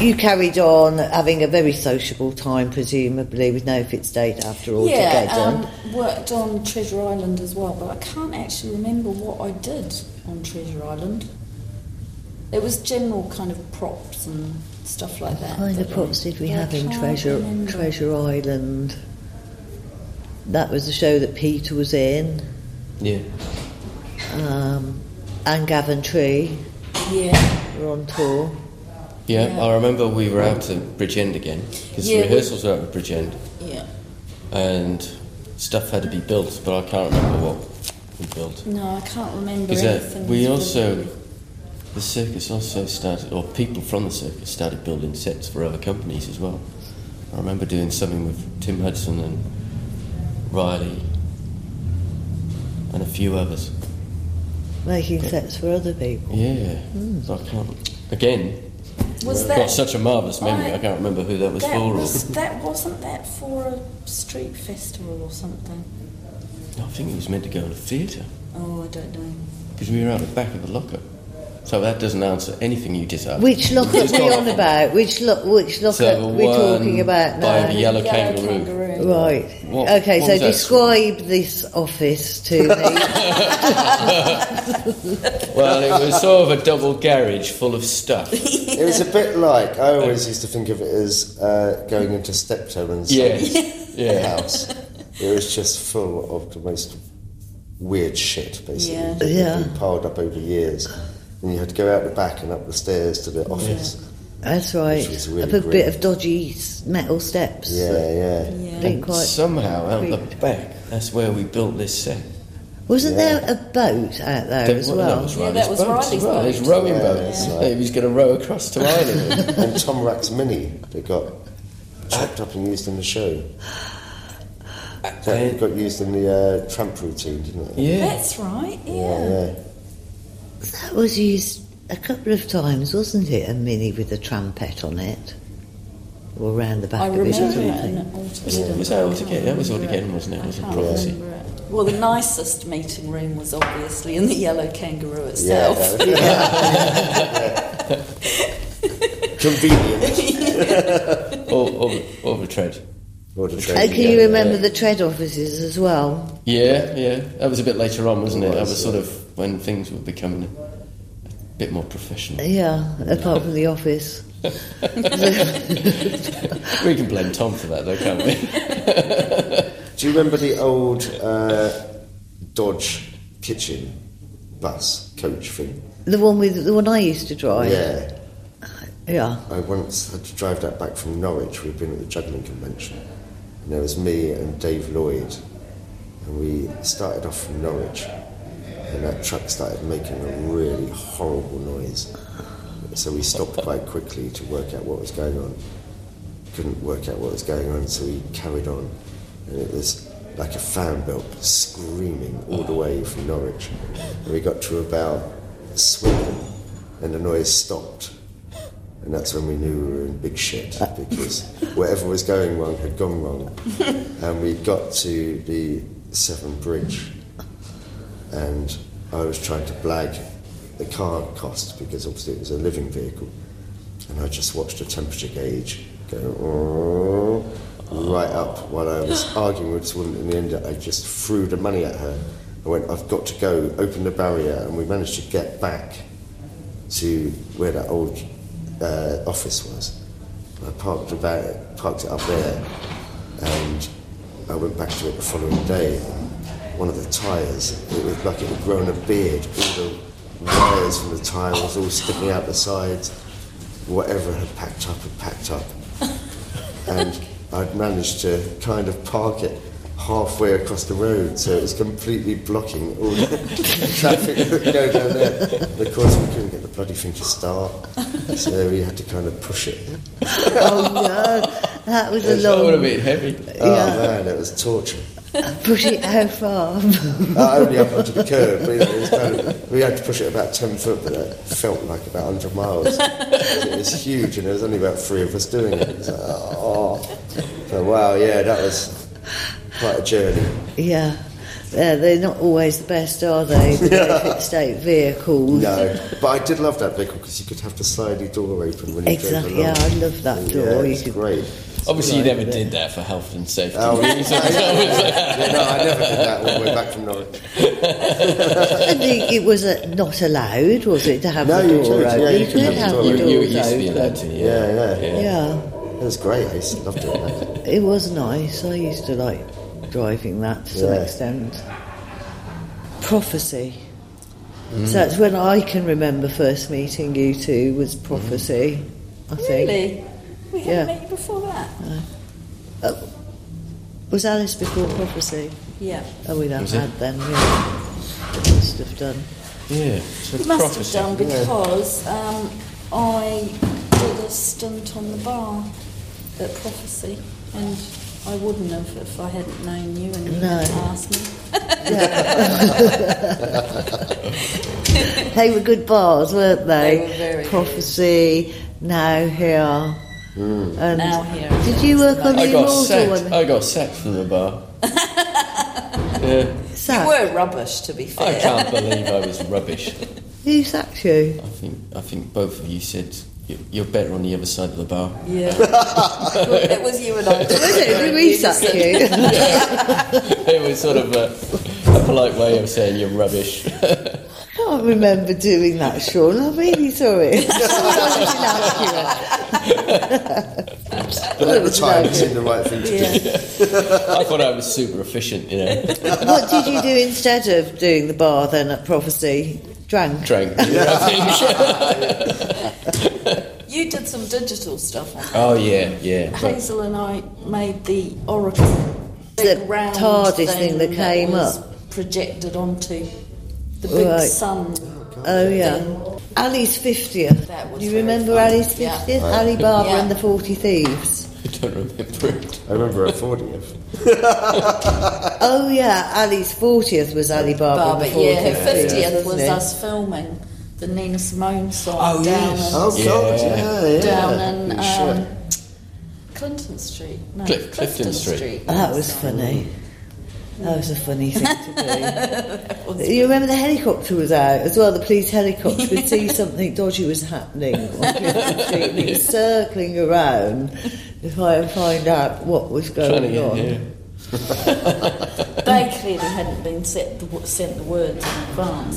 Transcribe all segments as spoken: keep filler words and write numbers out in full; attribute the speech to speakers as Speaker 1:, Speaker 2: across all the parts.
Speaker 1: you carried on having a very sociable time, presumably, with no fit state after all
Speaker 2: yeah,
Speaker 1: together.
Speaker 2: um, worked on Treasure Island as well, but I can't actually remember what I did on Treasure Island. It was general kind of props and stuff like that.
Speaker 1: What kind of props did we have in Treasure
Speaker 2: remember.
Speaker 1: Treasure Island? That was the show that Peter was in.
Speaker 3: Yeah.
Speaker 1: Um, and Gavin Tree
Speaker 2: Yeah.
Speaker 1: were on tour.
Speaker 3: Yeah,
Speaker 2: Yeah.
Speaker 3: I remember we were out to Bridgend again, because
Speaker 2: Yeah,
Speaker 3: the rehearsals were out at Bridgend,
Speaker 2: Yeah.
Speaker 3: and stuff had to be built, but I can't remember what we built.
Speaker 2: No, I can't remember
Speaker 3: Because
Speaker 2: anything.
Speaker 3: uh, we
Speaker 2: to
Speaker 3: also,
Speaker 2: do.
Speaker 3: the circus also started, or people from the circus started building sets for other companies as well. I remember doing something with Tim Hudson and Riley and a few others.
Speaker 1: Making sets for other people.
Speaker 3: Yeah,
Speaker 1: Mm.
Speaker 3: so I can't, again,
Speaker 2: Was
Speaker 3: I've
Speaker 2: that
Speaker 3: got such a marvellous memory,
Speaker 2: I-
Speaker 3: I can't remember who that was
Speaker 2: that
Speaker 3: for.
Speaker 2: was,
Speaker 3: or,
Speaker 2: that wasn't that for a street festival or something?
Speaker 3: I think it was meant to go in a theatre,
Speaker 2: Oh, I don't know.
Speaker 3: because we were out the back of the locker. So that doesn't answer anything you just asked.
Speaker 1: Which locker are
Speaker 3: Just
Speaker 1: we
Speaker 3: got-
Speaker 1: on about? Which, lo- which locker
Speaker 3: So the
Speaker 1: are we
Speaker 3: one
Speaker 1: talking about
Speaker 3: by
Speaker 1: now?
Speaker 3: the yellow,
Speaker 2: Yellow
Speaker 3: kangaroo.
Speaker 2: kangaroo.
Speaker 1: Right.
Speaker 3: What-
Speaker 1: okay,
Speaker 3: what
Speaker 1: so
Speaker 3: was that?
Speaker 1: describe this office to me.
Speaker 3: Well, it was sort of a double garage full of stuff.
Speaker 4: It was a bit like, I always used to think of it as uh, going into Steptoe and
Speaker 3: Yeah,
Speaker 4: Son's
Speaker 3: yeah.
Speaker 4: house. It was just full of the most weird shit, basically.
Speaker 2: Yeah.
Speaker 4: that had
Speaker 1: Yeah.
Speaker 4: been piled up over years. And you had to go out the back and up the stairs to the office.
Speaker 1: That's right.
Speaker 4: Which was really
Speaker 1: a bit
Speaker 4: grim.
Speaker 1: of dodgy s- metal steps.
Speaker 4: Yeah, yeah.
Speaker 2: Yeah.
Speaker 1: Didn't quite.
Speaker 3: Somehow, out the
Speaker 1: creep.
Speaker 3: back, that's where we built this set.
Speaker 1: Wasn't
Speaker 4: Yeah.
Speaker 1: there a boat out there
Speaker 3: There-
Speaker 1: as
Speaker 3: well,
Speaker 1: well?
Speaker 3: That was
Speaker 2: Yeah,
Speaker 3: Riley's
Speaker 2: that was
Speaker 3: boat as
Speaker 2: Riley's
Speaker 3: well.
Speaker 2: boat.
Speaker 3: His rowing
Speaker 4: Yeah,
Speaker 3: boat.
Speaker 4: that's
Speaker 3: Yeah.
Speaker 4: right.
Speaker 3: He was going to row across to Ireland.
Speaker 4: And Tom Rack's Mini, they got chopped up and used in the show. That got used in the uh, tramp routine, didn't it?
Speaker 3: Yeah.
Speaker 2: That's right, yeah.
Speaker 4: Yeah, yeah.
Speaker 1: That was used a couple of times, wasn't it? A Mini with a trumpet on it. Or round the back
Speaker 2: I
Speaker 1: of it or
Speaker 2: remember it
Speaker 1: something.
Speaker 2: in Autogeddon.
Speaker 3: Was that
Speaker 2: I
Speaker 3: Autogeddon?
Speaker 2: can't
Speaker 3: That was
Speaker 2: remember
Speaker 3: Autogeddon,
Speaker 2: it.
Speaker 3: wasn't it? It
Speaker 2: I
Speaker 3: wasn't
Speaker 2: can't
Speaker 3: Prophecy.
Speaker 2: remember it. Well, the nicest meeting room was obviously in the Yellow Kangaroo
Speaker 4: Yeah,
Speaker 2: itself.
Speaker 4: that was- Convenient.
Speaker 3: Or, or, or the tread.
Speaker 4: Or the
Speaker 1: Uh,
Speaker 4: train,
Speaker 1: can you
Speaker 4: yeah,
Speaker 1: remember
Speaker 4: yeah.
Speaker 1: the tread offices as well?
Speaker 3: Yeah, yeah. That was a bit later on, wasn't it? That
Speaker 4: was,
Speaker 3: was sort
Speaker 4: yeah.
Speaker 3: of when things were becoming a bit more professional.
Speaker 1: Yeah, apart from the office.
Speaker 3: We can blame Tom for that, though, can't we?
Speaker 4: Do you remember the old uh, Dodge kitchen bus coach thing?
Speaker 1: The one with the one I used to drive.
Speaker 4: Yeah.
Speaker 1: Yeah.
Speaker 4: I once had to drive that back from Norwich. We'd been at the juggling convention. And there was me and Dave Lloyd. And we started off from Norwich. And that truck started making a really horrible noise. So we stopped quite quickly to work out what was going on. Couldn't work out what was going on, so we carried on. And it was like a fan belt screaming all the way from Norwich. And we got to about Swindon, and the noise stopped. And that's when we knew we were in big shit, because whatever was going wrong had gone wrong. And we got to the Severn Bridge, and I was trying to blag the car cost, because obviously it was a living vehicle. And I just watched the temperature gauge go "Oh," right up while I was arguing with this woman. In the end, I just threw the money at her. I went, I've got to go, open the barrier, and we managed to get back to where that old uh, office was. I parked, about, parked it up there, and I went back to it the following day. One of the tyres, it looked like it had grown a beard. All the wires from the tyre was all sticking out the sides. Whatever had packed up had packed up. And I'd managed to kind of park it halfway across the road, so it was completely blocking all the traffic that would go down there. And of course we couldn't get the bloody thing to start, so we had to kind of push it.
Speaker 1: Oh no, that was a
Speaker 3: That would have
Speaker 1: long.
Speaker 3: been heavy.
Speaker 4: Oh
Speaker 1: Yeah.
Speaker 4: man, it was torture.
Speaker 1: Push it how far?
Speaker 4: Uh, only up onto the curb, but you know, it was kind of, we had to push it about ten foot, but it felt like about one hundred miles. It was huge, and there was only about three of us doing it. It was like, oh. So, wow, yeah, that was quite a journey.
Speaker 1: Yeah. Uh, they're not always the best, are they? The Beaufort State vehicles.
Speaker 4: No, but I did love that vehicle because you could have the slidey door open when you
Speaker 1: Exactly,
Speaker 4: drove along.
Speaker 1: yeah, I love that door.
Speaker 4: Yeah,
Speaker 1: You
Speaker 4: it's
Speaker 1: could-
Speaker 4: great.
Speaker 3: Obviously, you
Speaker 1: Right,
Speaker 3: never
Speaker 1: but-
Speaker 3: did that for health and safety
Speaker 4: Oh,
Speaker 3: reasons.
Speaker 4: yeah, no, I never did that all the way back from Norwich.
Speaker 1: I think it was uh, not allowed, was it, to have
Speaker 4: No,
Speaker 1: the
Speaker 4: you
Speaker 1: door
Speaker 4: could,
Speaker 1: open?
Speaker 4: yeah, you
Speaker 1: you
Speaker 4: could
Speaker 1: could
Speaker 4: have the
Speaker 1: have
Speaker 4: door
Speaker 1: the
Speaker 4: open.
Speaker 1: doors
Speaker 3: You used to be
Speaker 1: open.
Speaker 3: allowed to, yeah.
Speaker 4: Yeah, yeah.
Speaker 1: Yeah,
Speaker 4: It was great. I used to love doing that.
Speaker 1: it was nice. I used to like driving that to some
Speaker 4: Yeah.
Speaker 1: extent. Prophecy. So that's when I can remember first meeting you two was Prophecy, I think.
Speaker 2: Really? We hadn't
Speaker 1: Yeah.
Speaker 2: met you before that?
Speaker 1: Oh, was Alice before Prophecy?
Speaker 2: Yeah.
Speaker 1: Oh, we'd have
Speaker 3: Was it?
Speaker 1: had then, yeah. We must have done.
Speaker 3: Yeah, so
Speaker 2: You must
Speaker 3: prophecy.
Speaker 2: have done because um, I did a stint on the bar at Prophecy, and I wouldn't have if I hadn't known you and you
Speaker 1: No.
Speaker 2: hadn't asked me.
Speaker 1: They were good bars, weren't they?
Speaker 2: They were very
Speaker 1: Prophecy, Now Here. And
Speaker 2: Now Here.
Speaker 1: Did you work on the
Speaker 3: I got
Speaker 1: Immortal
Speaker 3: sacked.
Speaker 1: one?
Speaker 3: I got sacked from the bar. Yeah.
Speaker 1: Sacked?
Speaker 2: You were rubbish, to be
Speaker 3: I
Speaker 2: fair.
Speaker 3: can't believe I was rubbish.
Speaker 1: Who sacked you?
Speaker 3: I think I think both of you said "You- you're better on the other side of the bar.
Speaker 2: Yeah. Well, it was you and I.
Speaker 1: Was it? Did we sack you?
Speaker 3: It was sort of a, a polite way of saying you're rubbish.
Speaker 1: I can't remember doing that, Sean. I'm really sorry.
Speaker 4: But at the time, it seemed the right thing to do.
Speaker 2: Yeah.
Speaker 3: I thought I was super efficient, you know.
Speaker 1: What did you do instead of doing the bar then at Prophecy? Drank?
Speaker 3: Drank. I think.
Speaker 2: You did some digital stuff on that.
Speaker 3: Oh yeah, yeah. But
Speaker 2: Hazel and I made the Oracle
Speaker 1: The
Speaker 2: big round
Speaker 1: TARDIS thing that came
Speaker 2: was
Speaker 1: up.
Speaker 2: projected onto the big
Speaker 1: Right.
Speaker 2: sun.
Speaker 1: Oh, yeah.
Speaker 2: thing.
Speaker 1: Ali's fiftieth.
Speaker 2: That was
Speaker 1: Do you
Speaker 2: very
Speaker 1: remember
Speaker 2: fun.
Speaker 1: Ali's
Speaker 2: Yeah.
Speaker 1: fiftieth? Ali Barber
Speaker 2: Yeah.
Speaker 1: and the Forty Thieves.
Speaker 3: I don't remember it.
Speaker 4: I remember at fortieth.
Speaker 1: Oh, yeah. Ali's fortieth was Ali Barber
Speaker 2: Barber,
Speaker 1: and the Forty
Speaker 2: yeah, her
Speaker 1: Thieves.
Speaker 2: fiftieth was
Speaker 1: wasn't it?
Speaker 2: us filming the Nina Simone song
Speaker 3: Oh,
Speaker 2: down
Speaker 3: yes.
Speaker 2: in,
Speaker 4: Oh,
Speaker 3: Yeah.
Speaker 4: God, yeah, yeah.
Speaker 2: down in
Speaker 4: You
Speaker 2: um,
Speaker 4: should.
Speaker 2: Clinton Street. No,
Speaker 3: Clif- Clifton Street.
Speaker 1: That was funny. That was a funny thing to do. You remember the helicopter was out as well, the police helicopter could see something dodgy was happening on Clifton Street and it was circling around to try and find out what was
Speaker 3: Trying to
Speaker 1: going
Speaker 3: get
Speaker 1: on.
Speaker 3: here.
Speaker 2: They clearly hadn't been set the, sent the words in advance.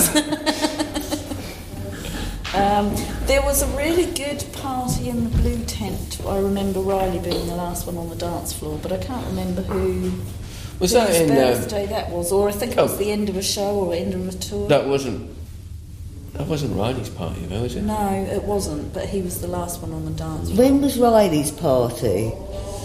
Speaker 2: Um, there was a really good party in the Blue Tent. I remember Riley being the last one on the dance floor, but I can't remember who
Speaker 3: Was
Speaker 2: whose
Speaker 3: that in? Uh,
Speaker 2: birthday that was, or I think it was
Speaker 3: oh.
Speaker 2: the end of a show or end of a tour.
Speaker 3: that wasn't. That wasn't Riley's party, though, was it?
Speaker 2: No, it wasn't, but he was the last one on the dance floor.
Speaker 1: When was Riley's party?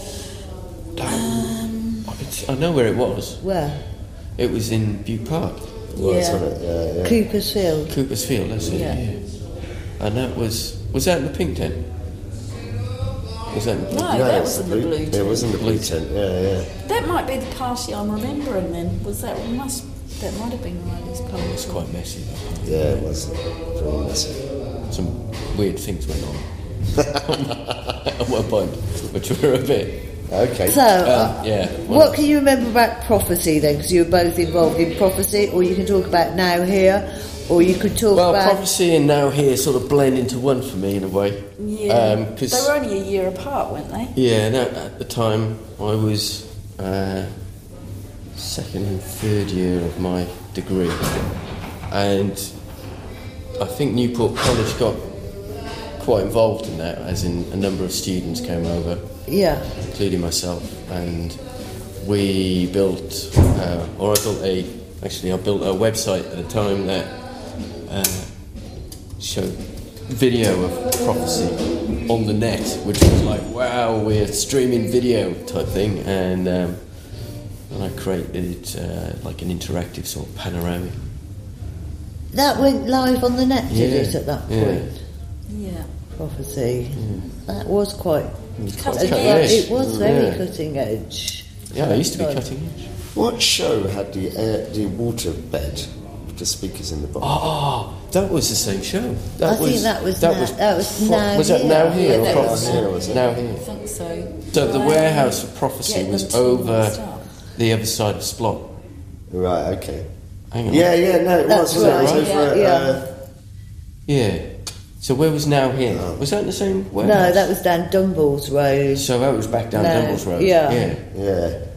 Speaker 2: Um,
Speaker 3: It's- I know where it was.
Speaker 1: Where?
Speaker 3: It was in Butte Park,
Speaker 4: Was,
Speaker 2: Yeah.
Speaker 4: wasn't it? Yeah, yeah.
Speaker 1: Cooper's Field.
Speaker 3: Cooper's Field. That's it.
Speaker 2: Yeah.
Speaker 3: Yeah. And that was was that in the pink tent? Was that in the
Speaker 2: No,
Speaker 3: pink?
Speaker 2: that
Speaker 4: it
Speaker 2: was in the blue
Speaker 4: It was in the blue tent, yeah, yeah.
Speaker 2: that might be the party I'm remembering then. Was that must that might have been Riley's party?
Speaker 3: It was quite messy. Though.
Speaker 4: Yeah, it was very messy.
Speaker 3: Some weird things went on at one point, which were a bit.
Speaker 4: Okay.
Speaker 1: So, uh,
Speaker 3: Um, yeah.
Speaker 1: what can you remember about Prophecy then? Because you were both involved in Prophecy, or you can talk about Now Here, or you could talk
Speaker 3: Well,
Speaker 1: about.
Speaker 3: Prophecy and Now Here sort of blend into one for me in a way.
Speaker 2: Yeah,
Speaker 3: Um 'cause
Speaker 2: they were only a year apart, weren't they?
Speaker 3: yeah, no, at the time I was uh, second and third year of my degree, and I think Newport College got quite involved in that, as in a number of students came over,
Speaker 1: Yeah.
Speaker 3: including myself, and we built, uh, or I built a, actually I built a website at the time that uh, showed video of Prophecy on the net, which was like, wow, we're streaming video type thing, and um, and I created uh, like an interactive sort of panoramic.
Speaker 1: That went live on the net, did
Speaker 3: Yeah,
Speaker 1: it, at that
Speaker 3: yeah.
Speaker 1: point?
Speaker 2: Yeah.
Speaker 1: Prophecy. That was quite.
Speaker 2: Cutting
Speaker 3: Cutting
Speaker 2: edge.
Speaker 3: edge.
Speaker 1: It was very
Speaker 3: Yeah.
Speaker 1: cutting edge.
Speaker 3: Yeah, I used to be
Speaker 1: Right.
Speaker 3: cutting edge.
Speaker 4: What show had the air, the water bed with the speakers in the bottom?
Speaker 3: Oh, that was the same show. That
Speaker 1: I think that was Now- that was
Speaker 3: Pro-
Speaker 1: Now
Speaker 3: Was that
Speaker 1: Here.
Speaker 3: Now Here
Speaker 2: Yeah,
Speaker 3: or
Speaker 2: that
Speaker 3: Prophecy?
Speaker 2: was
Speaker 4: Now Here.
Speaker 3: Now
Speaker 2: I
Speaker 3: Here.
Speaker 2: think so.
Speaker 3: So the
Speaker 2: Um,
Speaker 3: warehouse for Prophecy
Speaker 2: get
Speaker 3: was
Speaker 2: them to
Speaker 3: over
Speaker 2: mixed up.
Speaker 3: the other side of Splot.
Speaker 4: Right, okay.
Speaker 3: Hang on.
Speaker 4: Yeah, yeah, no, it
Speaker 1: That's
Speaker 4: was. wasn't it? It was
Speaker 1: right,
Speaker 4: over
Speaker 1: yeah,
Speaker 4: at,
Speaker 1: yeah.
Speaker 4: uh,
Speaker 3: Yeah. So where was Now Here?
Speaker 4: Oh.
Speaker 3: Was that in the same way?
Speaker 1: No, that was down Dumballs Road.
Speaker 3: So that was back down
Speaker 1: No,
Speaker 3: Dumballs Road.
Speaker 1: yeah.
Speaker 3: Yeah.
Speaker 4: yeah.